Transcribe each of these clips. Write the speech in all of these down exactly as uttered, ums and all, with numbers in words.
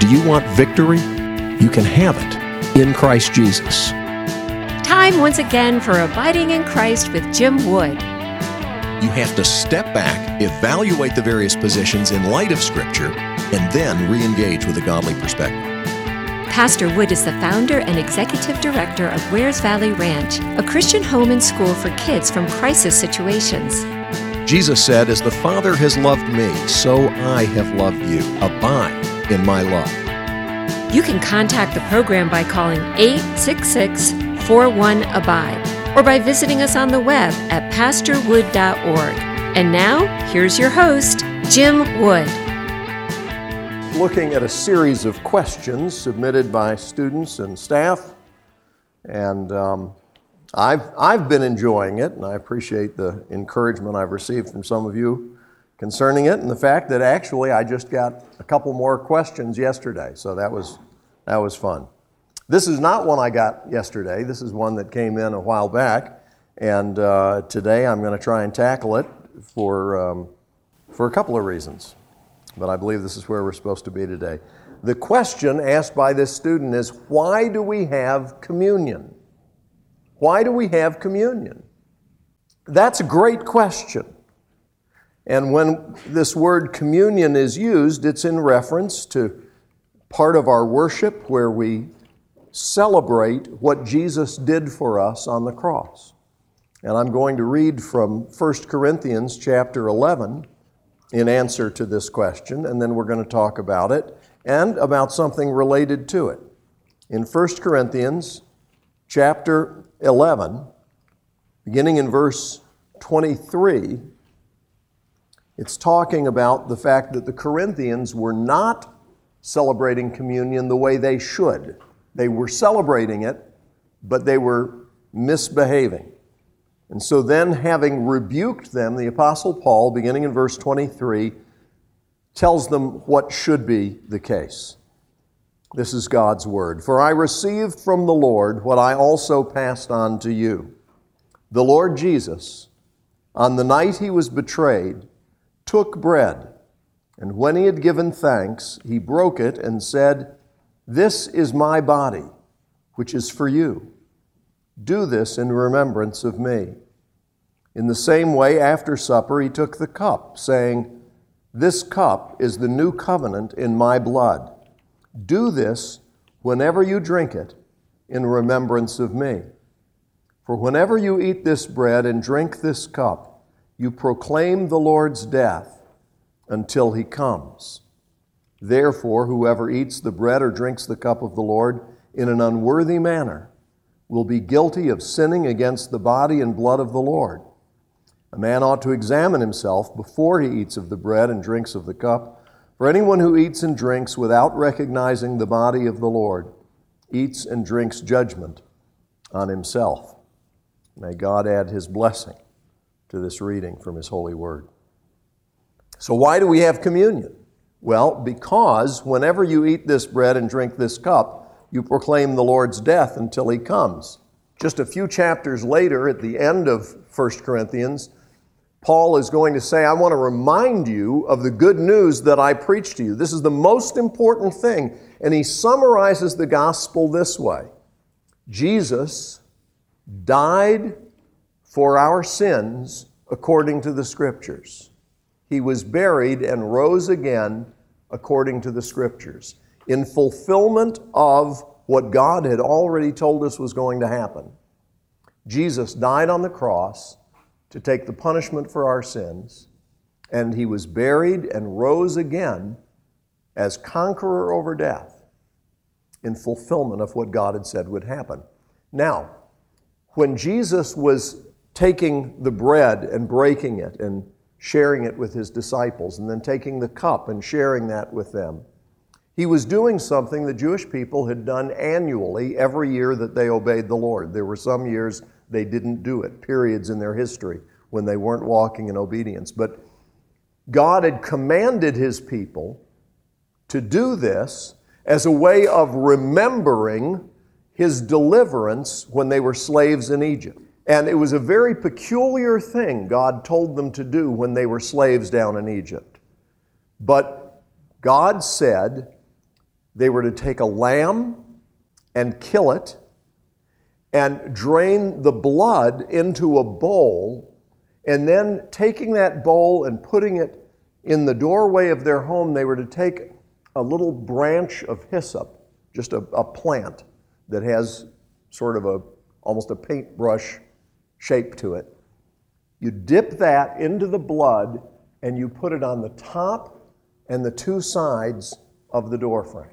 Do you want victory? You can have it in Christ Jesus. Time once again for Abiding in Christ with Jim Wood. You have to step back, evaluate the various positions in light of Scripture, and then re-engage with a godly perspective. Pastor Wood is the founder and executive director of Wares Valley Ranch, a Christian home and school for kids from crisis situations. Jesus said, "As the Father has loved me, so I have loved you. Abide in my love." You can contact the program by calling eight six six, four one, ABIDE or by visiting us on the web at pastor wood dot org. And now, here's your host, Jim Wood. Looking at a series of questions submitted by students and staff, and um, I've, I've been enjoying it, and I appreciate the encouragement I've received from some of you concerning it, and the fact that actually I just got a couple more questions yesterday, so that was, that was fun. This is not one I got yesterday. This is one that came in a while back, and uh, today I'm going to try and tackle it for, um, for a couple of reasons. But I believe this is where we're supposed to be today. The question asked by this student is, why do we have communion? Why do we have communion? That's a great question. And when this word communion is used, it's in reference to part of our worship where we celebrate what Jesus did for us on the cross. And I'm going to read from First Corinthians chapter eleven, in answer to this question, and then we're going to talk about it and about something related to it. In First Corinthians chapter eleven, beginning in verse twenty-three, it's talking about the fact that the Corinthians were not celebrating communion the way they should. They were celebrating it, but they were misbehaving. And so then, having rebuked them, the Apostle Paul, beginning in verse twenty-three, tells them what should be the case. This is God's word. "For I received from the Lord what I also passed on to you. The Lord Jesus, on the night he was betrayed, took bread, and when he had given thanks, he broke it and said, 'This is my body, which is for you. Do this in remembrance of me.' In the same way, after supper, he took the cup, saying, 'This cup is the new covenant in my blood. Do this whenever you drink it in remembrance of me. For whenever you eat this bread and drink this cup, you proclaim the Lord's death until he comes. Therefore, whoever eats the bread or drinks the cup of the Lord in an unworthy manner will be guilty of sinning against the body and blood of the Lord. A man ought to examine himself before he eats of the bread and drinks of the cup. For anyone who eats and drinks without recognizing the body of the Lord eats and drinks judgment on himself." May God add his blessing to this reading from his holy word. So why do we have communion? Well, because whenever you eat this bread and drink this cup, you proclaim the Lord's death until he comes. Just a few chapters later, at the end of First Corinthians, Paul is going to say, I want to remind you of the good news that I preached to you. This is the most important thing. And he summarizes the gospel this way. Jesus died for our sins according to the Scriptures. He was buried and rose again according to the Scriptures, in fulfillment of what God had already told us was going to happen. Jesus died on the cross to take the punishment for our sins, and he was buried and rose again as conqueror over death in fulfillment of what God had said would happen. Now, when Jesus was taking the bread and breaking it and sharing it with his disciples, and then taking the cup and sharing that with them, he was doing something the Jewish people had done annually every year that they obeyed the Lord. There were some years they didn't do it, periods in their history when they weren't walking in obedience. But God had commanded his people to do this as a way of remembering his deliverance when they were slaves in Egypt. And it was a very peculiar thing God told them to do when they were slaves down in Egypt. But God said, they were to take a lamb and kill it and drain the blood into a bowl, and then taking that bowl and putting it in the doorway of their home, they were to take a little branch of hyssop, just a, a plant that has sort of a almost a paintbrush shape to it. You dip that into the blood and you put it on the top and the two sides of the door frame.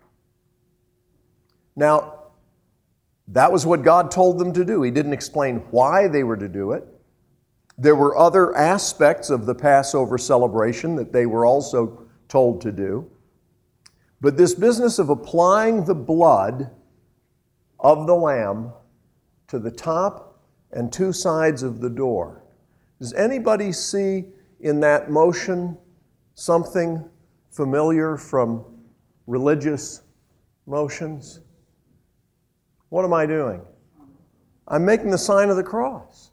Now, that was what God told them to do. He didn't explain why they were to do it. There were other aspects of the Passover celebration that they were also told to do. But this business of applying the blood of the lamb to the top and two sides of the door, does anybody see in that motion something familiar from religious motions? What am I doing? I'm making the sign of the cross.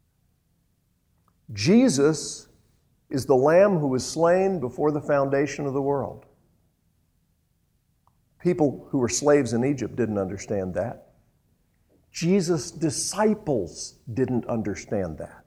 Jesus is the Lamb who was slain before the foundation of the world. People who were slaves in Egypt didn't understand that. Jesus' disciples didn't understand that.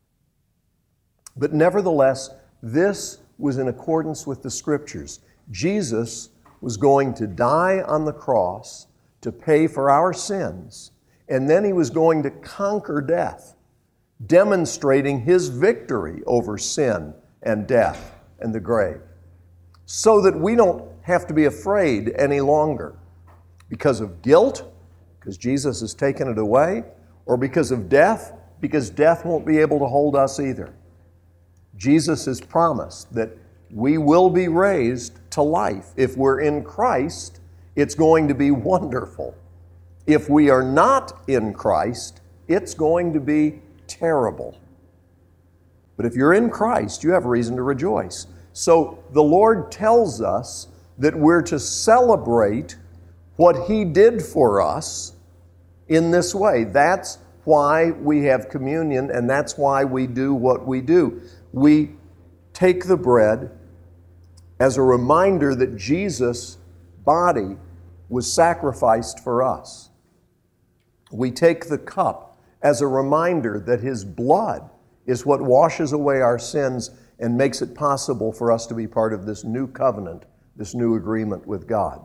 But nevertheless, this was in accordance with the Scriptures. Jesus was going to die on the cross to pay for our sins, and then he was going to conquer death, demonstrating his victory over sin and death and the grave, so that we don't have to be afraid any longer because of guilt, because Jesus has taken it away, or because of death, because death won't be able to hold us either. Jesus has promised that we will be raised to life. If we're in Christ, it's going to be wonderful. If we are not in Christ, it's going to be terrible. But if you're in Christ, you have reason to rejoice. So the Lord tells us that we're to celebrate what He did for us in this way. That's why we have communion, and that's why we do what we do. We take the bread as a reminder that Jesus' body was sacrificed for us. We take the cup as a reminder that His blood is what washes away our sins and makes it possible for us to be part of this new covenant, this new agreement with God.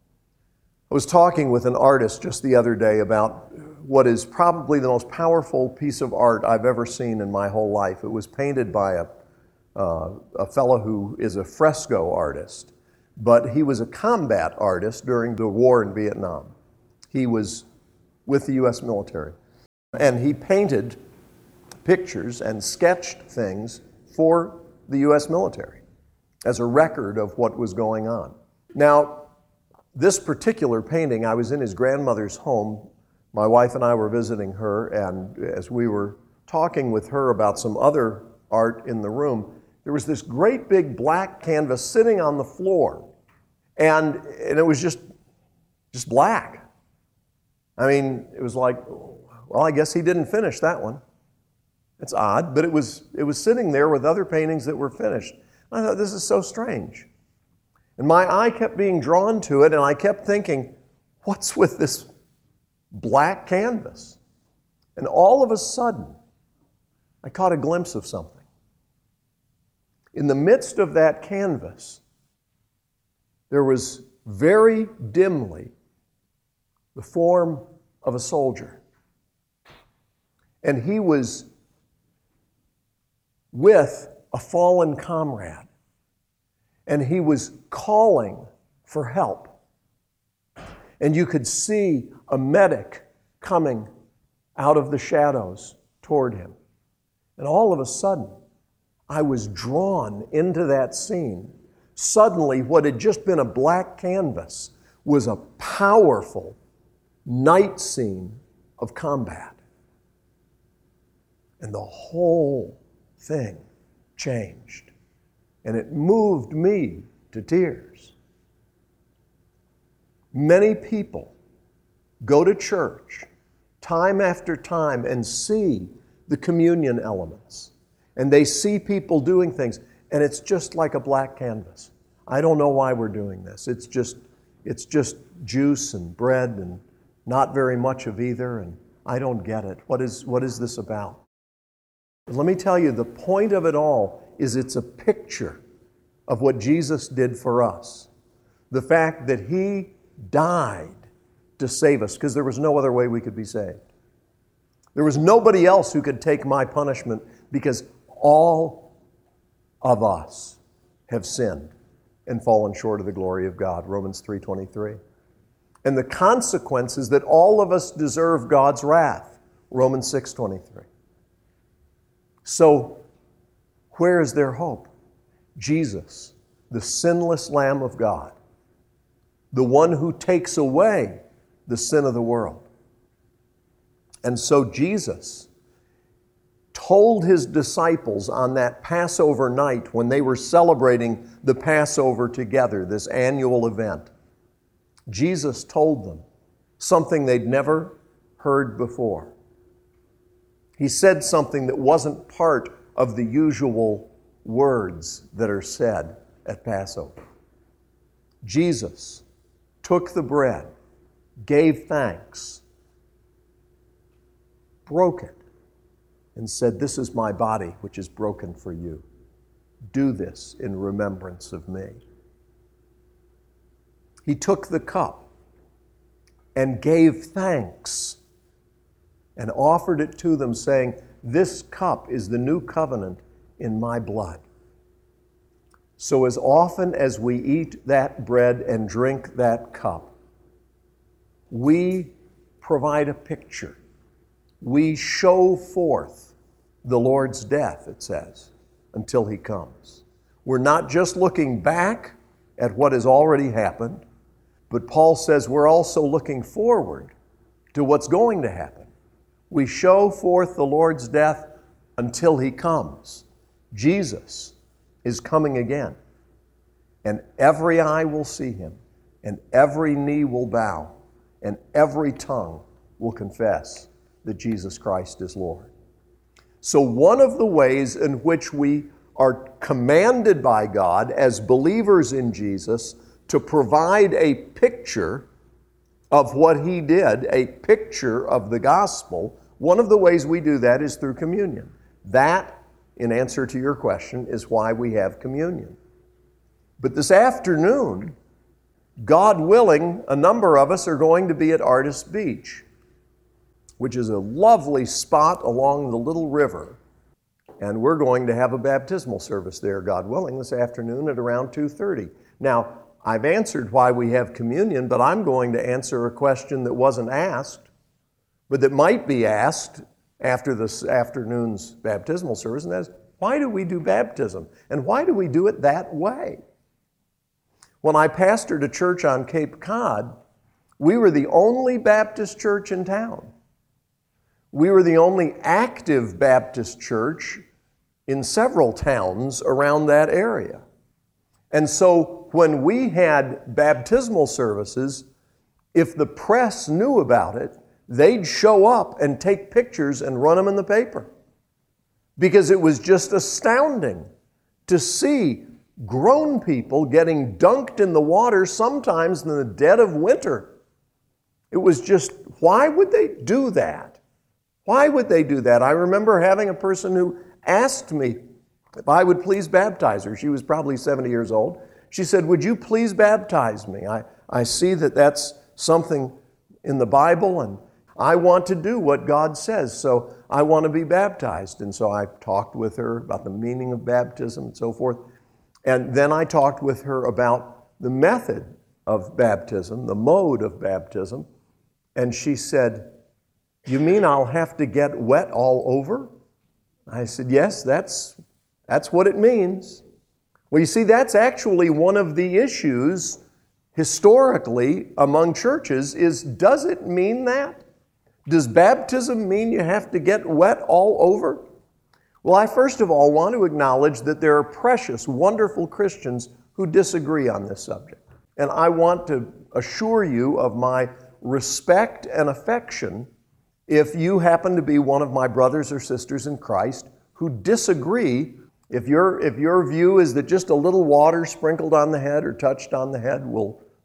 I was talking with an artist just the other day about what is probably the most powerful piece of art I've ever seen in my whole life. It was painted by a, uh, a fellow who is a fresco artist, but he was a combat artist during the war in Vietnam. He was with the U S military, and he painted pictures and sketched things for the U S military as a record of what was going on. Now, this particular painting, I was in his grandmother's home. My wife and I were visiting her, and as we were talking with her about some other art in the room, there was this great big black canvas sitting on the floor, and, and it was just, just black. I mean, it was like, well, I guess he didn't finish that one. It's odd, but it was, it was sitting there with other paintings that were finished. I thought, this is so strange. And my eye kept being drawn to it, and I kept thinking, what's with this black canvas? And all of a sudden, I caught a glimpse of something. In the midst of that canvas, there was very dimly the form of a soldier. And he was with a fallen comrade. And he was calling for help. And you could see a medic coming out of the shadows toward him. And all of a sudden, I was drawn into that scene. Suddenly, what had just been a black canvas was a powerful night scene of combat. And the whole thing changed. And it moved me to tears. Many people go to church time after time and see the communion elements. And they see people doing things, and it's just like a black canvas. I don't know why we're doing this. It's just, it's just juice and bread and not very much of either, and I don't get it. What is, what is this about? But let me tell you, the point of it all is it's a picture of what Jesus did for us. The fact that He died to save us, because there was no other way we could be saved. There was nobody else who could take my punishment, because all of us have sinned and fallen short of the glory of God, Romans three twenty-three. And the consequence is that all of us deserve God's wrath, Romans six twenty-three. So, where is their hope? Jesus, the sinless Lamb of God, the one who takes away the sin of the world. And so Jesus told His disciples on that Passover night when they were celebrating the Passover together, this annual event, Jesus told them something they'd never heard before. He said something that wasn't part of the usual words that are said at Passover. Jesus took the bread, gave thanks, broke it, and said, "This is my body, which is broken for you. Do this in remembrance of me." He took the cup and gave thanks and offered it to them, saying, "This cup is the new covenant in my blood." So as often as we eat that bread and drink that cup, we provide a picture. We show forth the Lord's death, it says, until He comes. We're not just looking back at what has already happened, but Paul says we're also looking forward to what's going to happen. We show forth the Lord's death until He comes. Jesus is coming again, and every eye will see Him, and every knee will bow, and every tongue will confess that Jesus Christ is Lord. So one of the ways in which we are commanded by God as believers in Jesus to provide a picture of what He did, a picture of the gospel, one of the ways we do that is through communion. That, in answer to your question, is why we have communion. But this afternoon, God willing, a number of us are going to be at Artis Beach, which is a lovely spot along the little river. And we're going to have a baptismal service there, God willing, this afternoon at around two thirty. Now, I've answered why we have communion, but I'm going to answer a question that wasn't asked, but that might be asked after this afternoon's baptismal service, and that is, why do we do baptism? And why do we do it that way? When I pastored a church on Cape Cod, we were the only Baptist church in town. We were the only active Baptist church in several towns around that area. And so when we had baptismal services, if the press knew about it, they'd show up and take pictures and run them in the paper. Because it was just astounding to see grown people getting dunked in the water, sometimes in the dead of winter. It was just, why would they do that? Why would they do that? I remember having a person who asked me if I would please baptize her. She was probably seventy years old. She said, "Would you please baptize me? I, I see that that's something in the Bible, and I want to do what God says, so I want to be baptized." And so I talked with her about the meaning of baptism and so forth. And then I talked with her about the method of baptism, the mode of baptism. And she said, "You mean I'll have to get wet all over?" I said, "Yes, that's, that's what it means." Well, you see, that's actually one of the issues historically among churches is, does it mean that? Does baptism mean you have to get wet all over? Well, I first of all want to acknowledge that there are precious, wonderful Christians who disagree on this subject. And I want to assure you of my respect and affection if you happen to be one of my brothers or sisters in Christ who disagree. If your, if your view is that just a little water sprinkled on the head or touched on the head will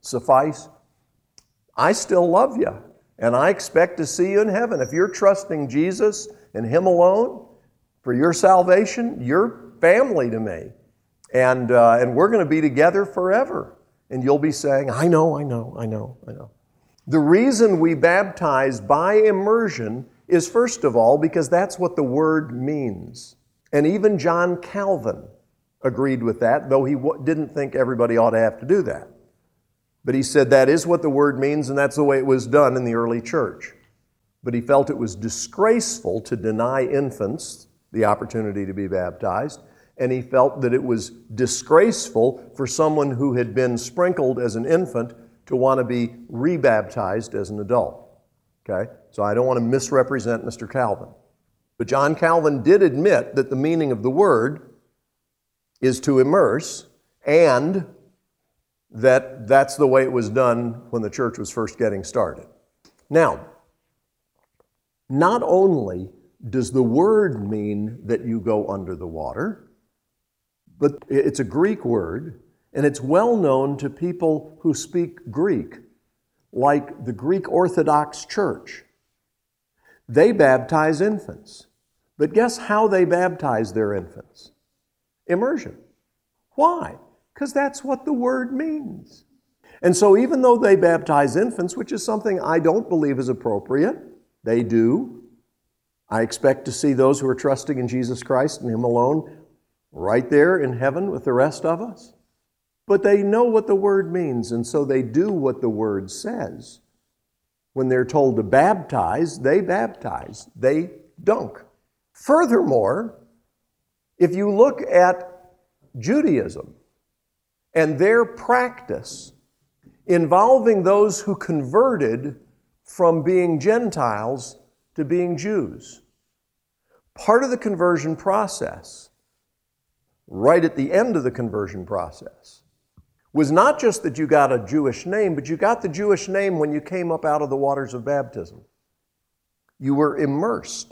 suffice? I still love you, and I expect to see you in heaven. If you're trusting Jesus and Him alone for your salvation, you're family to me. And, uh, and we're going to be together forever. And you'll be saying, I know, I know, I know, I know. The reason we baptize by immersion is, first of all, because that's what the word means. And even John Calvin agreed with that, though he w- didn't think everybody ought to have to do that. But he said that is what the word means, and that's the way it was done in the early church. But he felt it was disgraceful to deny infants the opportunity to be baptized, and he felt that it was disgraceful for someone who had been sprinkled as an infant to want to be rebaptized as an adult. Okay? So I don't want to misrepresent Mister Calvin. But John Calvin did admit that the meaning of the word is to immerse, and that that's the way it was done when the church was first getting started. Now, not only does the word mean that you go under the water, but it's a Greek word, and it's well known to people who speak Greek, like the Greek Orthodox Church. They baptize infants. But guess how they baptize their infants? Immersion. Why? Because that's what the word means. And so even though they baptize infants, which is something I don't believe is appropriate, they do. I expect to see those who are trusting in Jesus Christ and Him alone right there in heaven with the rest of us. But they know what the word means, and so they do what the word says. When they're told to baptize, they baptize. They dunk. Furthermore, if you look at Judaism and their practice involving those who converted from being Gentiles to being Jews, part of the conversion process, right at the end of the conversion process, was not just that you got a Jewish name, but you got the Jewish name when you came up out of the waters of baptism. You were immersed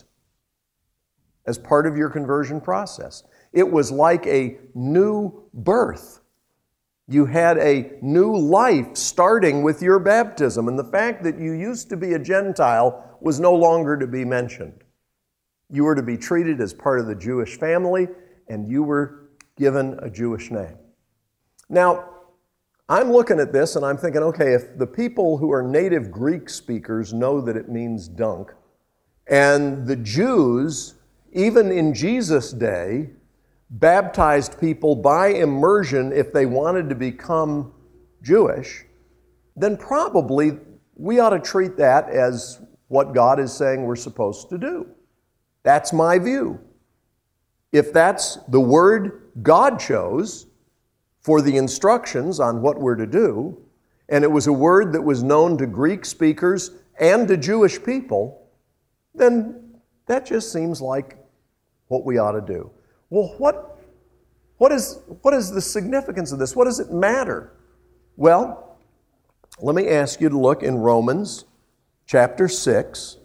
as part of your conversion process. It was like a new birth. You had a new life starting with your baptism, and the fact that you used to be a Gentile was no longer to be mentioned. You were to be treated as part of the Jewish family, and you were given a Jewish name. Now, I'm looking at this and I'm thinking, okay, if the people who are native Greek speakers know that it means dunk, and the Jews, even in Jesus' day, baptized people by immersion if they wanted to become Jewish, then probably we ought to treat that as what God is saying we're supposed to do. That's my view. If that's the word God chose for the instructions on what we're to do, and it was a word that was known to Greek speakers and to Jewish people, then that just seems like what we ought to do. Well, what, what is, what is the significance of this? What does it matter? Well, let me ask you to look in Romans chapter six.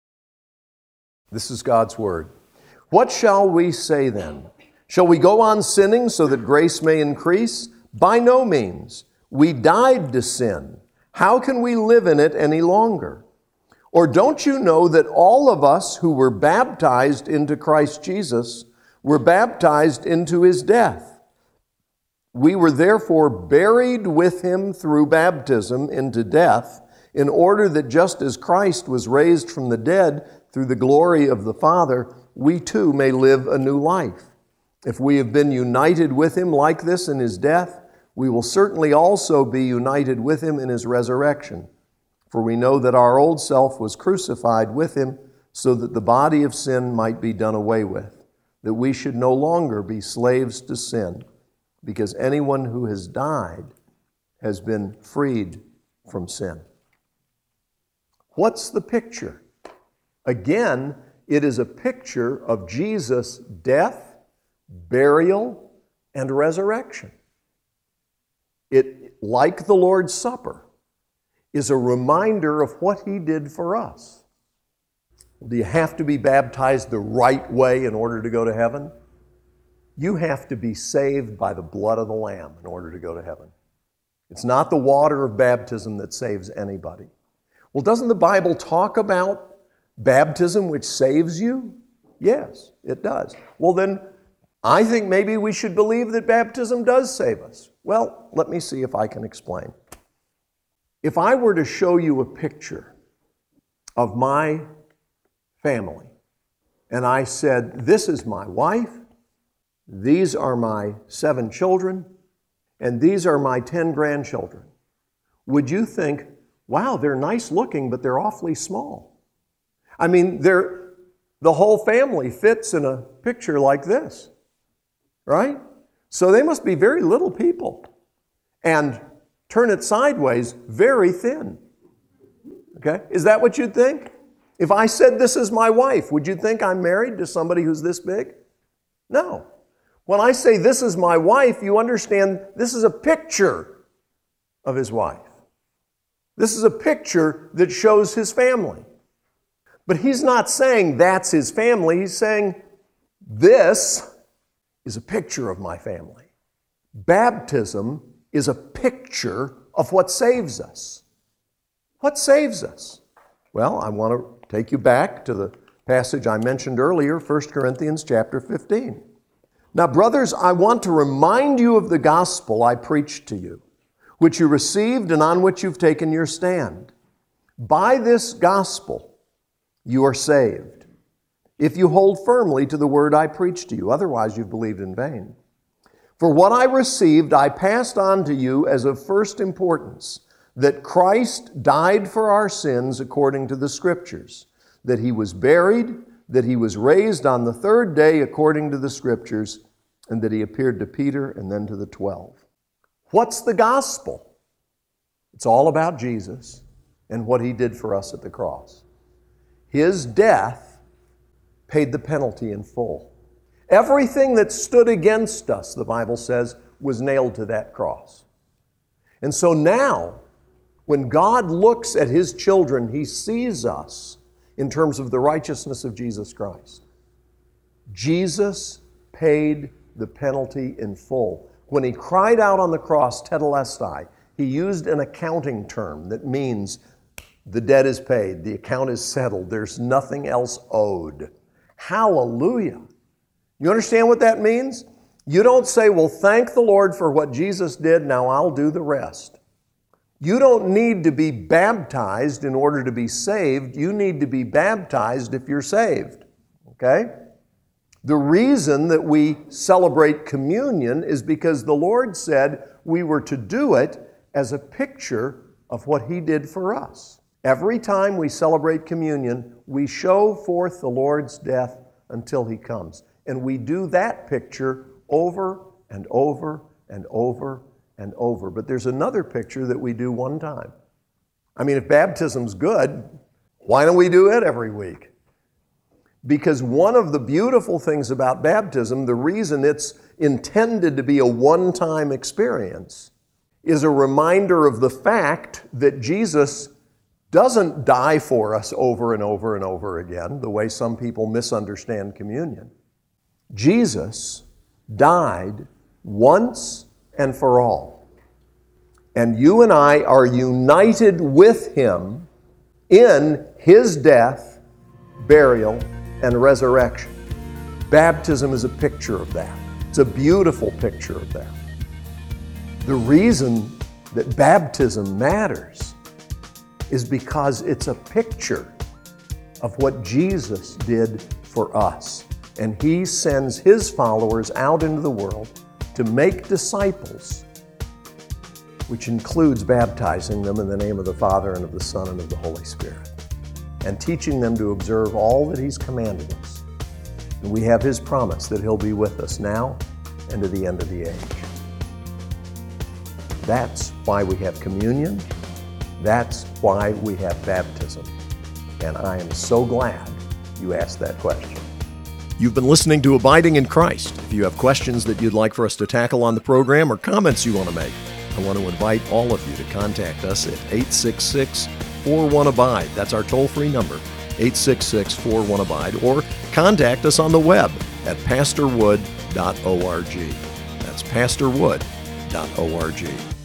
This is God's word. What shall we say then? Shall we go on sinning so that grace may increase? By no means. We died to sin. How can we live in it any longer? Or don't you know that all of us who were baptized into Christ Jesus were baptized into His death? We were therefore buried with Him through baptism into death, in order that just as Christ was raised from the dead through the glory of the Father, we too may live a new life. If we have been united with Him like this in His death, we will certainly also be united with Him in His resurrection. For we know that our old self was crucified with Him so that the body of sin might be done away with, that we should no longer be slaves to sin, because anyone who has died has been freed from sin. What's the picture? Again, it is a picture of Jesus' death, burial, and resurrection. It, like the Lord's Supper, is a reminder of what He did for us. Do you have to be baptized the right way in order to go to heaven? You have to be saved by the blood of the Lamb in order to go to heaven. It's not the water of baptism that saves anybody. Well, doesn't the Bible talk about baptism which saves you? Yes, it does. Well, then I think maybe we should believe that baptism does save us. Well, let me see if I can explain. If I were to show you a picture of my family, and I said, this is my wife, these are my seven children, and these are my ten grandchildren, would you think, wow, they're nice looking, but they're awfully small? I mean, they're, the whole family fits in a picture like this, right? So they must be very little people. And turn it sideways, very thin. Okay? Is that what you'd think? If I said this is my wife, would you think I'm married to somebody who's this big? No. When I say this is my wife, you understand this is a picture of his wife. This is a picture that shows his family. But he's not saying that's his family. He's saying this is a picture of my family. Baptism is a picture of what saves us. What saves us? Well, I want to take you back to the passage I mentioned earlier, First Corinthians chapter fifteen. Now, brothers, I want to remind you of the gospel I preached to you, which you received and on which you've taken your stand. By this gospel you are saved, if you hold firmly to the word I preached to you. Otherwise, you've believed in vain. For what I received, I passed on to you as of first importance, that Christ died for our sins according to the Scriptures, that he was buried, that he was raised on the third day according to the Scriptures, and that he appeared to Peter and then to the twelve. What's the gospel? It's all about Jesus and what he did for us at the cross. His death paid the penalty in full. Everything that stood against us, the Bible says, was nailed to that cross. And so now, when God looks at his children, he sees us in terms of the righteousness of Jesus Christ. Jesus paid the penalty in full. When he cried out on the cross, tetelestai, he used an accounting term that means the debt is paid, the account is settled, there's nothing else owed. Hallelujah! You understand what that means? You don't say, well, thank the Lord for what Jesus did, now I'll do the rest. You don't need to be baptized in order to be saved. You need to be baptized if you're saved. Okay? The reason that we celebrate communion is because the Lord said we were to do it as a picture of what he did for us. Every time we celebrate communion, we show forth the Lord's death until he comes. And we do that picture over and over and over and over. But there's another picture that we do one time. I mean, if baptism's good, why don't we do it every week? Because one of the beautiful things about baptism, the reason it's intended to be a one-time experience, is a reminder of the fact that Jesus doesn't die for us over and over and over again, the way some people misunderstand communion. Jesus died once and for all. And you and I are united with him in his death, burial, and resurrection. Baptism is a picture of that. It's a beautiful picture of that. The reason that baptism matters is because it's a picture of what Jesus did for us. And he sends his followers out into the world to make disciples, which includes baptizing them in the name of the Father and of the Son and of the Holy Spirit, and teaching them to observe all that he's commanded us. And we have his promise that he'll be with us now and to the end of the age. That's why we have communion. That's why we have baptism. And I am so glad you asked that question. You've been listening to Abiding in Christ. If you have questions that you'd like for us to tackle on the program or comments you want to make, I want to invite all of you to contact us at eight six six, four one, ABIDE. That's our toll-free number, eight six six, four one, ABIDE. Or contact us on the web at pastor wood dot org. That's pastor wood dot org.